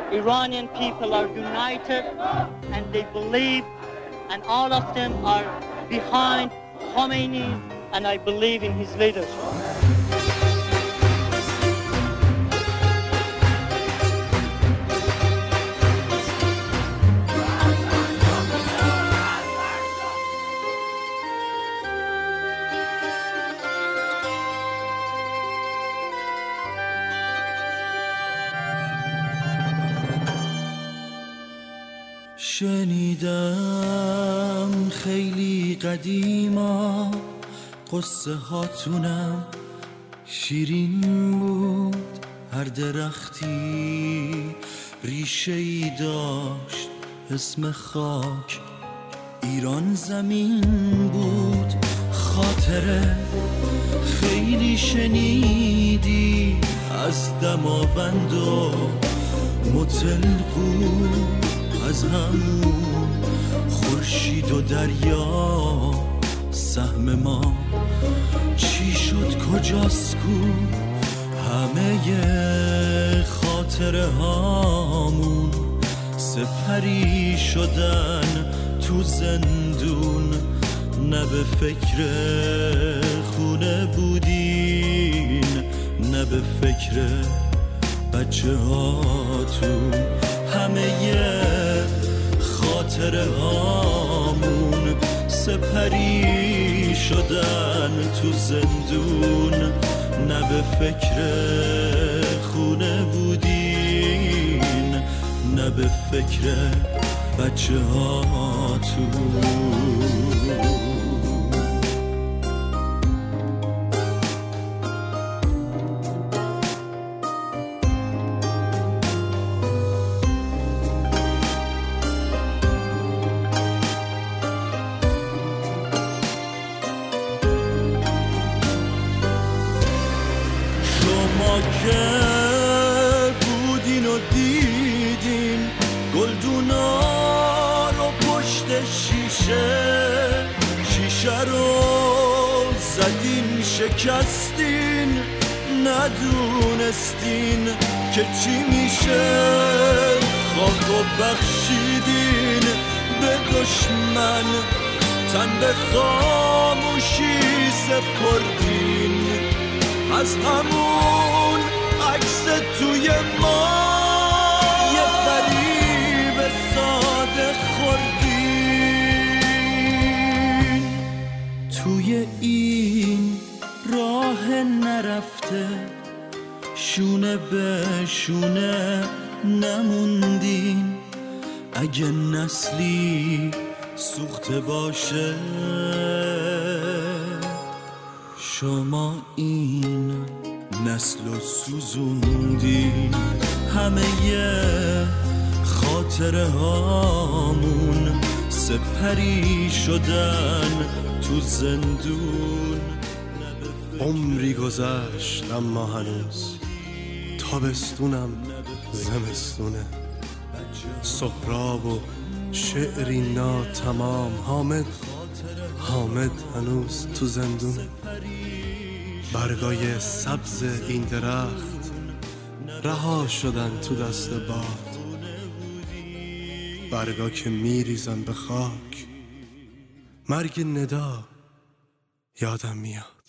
Iranian people are united and they believe, and all of them are behind Khomeini, and I believe in his leadership. شنیدم خیلی قدیما قصه هاتونم شیرین بود، هر درختی ریشه ای داشت اسم خاک ایران زمین بود. خاطره خیلی شنیدی از دماوند و مطلقو، از همون خورشید و دریا سهم ما چی شد کجاست کو؟ همه خاطره هامون سپری شدن تو زندون، نه به فکر خونه بودین نه به فکر بچه هاتون. همه خاطره هامون سپری شدن تو زندون، نه به فکر خونه بودین نه به فکر بچه هاتون. که بودین و دیدین گلدونا رو پشت شیشه رو زدین شکستین، ندونستین که چی میشه. خاک و بخشیدین به دشمن، تن به خاموشی سپردین، از همون عکس توی ما یه فریب ساده خوردین. توی این راه نرفته شونه به شونه نموندین، اگه نسلی سوخته باشه شما این نسل و سوزوندین. همه خاطره هامون سپری شدن تو زندون. عمری گذشت اما هنوز تابستونم زمستونه، سهراب و شعری ناتمام، حامد هنوز تو زندونه. برگای سبز این درخت رها شدن تو دست باد، برگا که میریزن به خاک، مرگ ندا یادم میاد.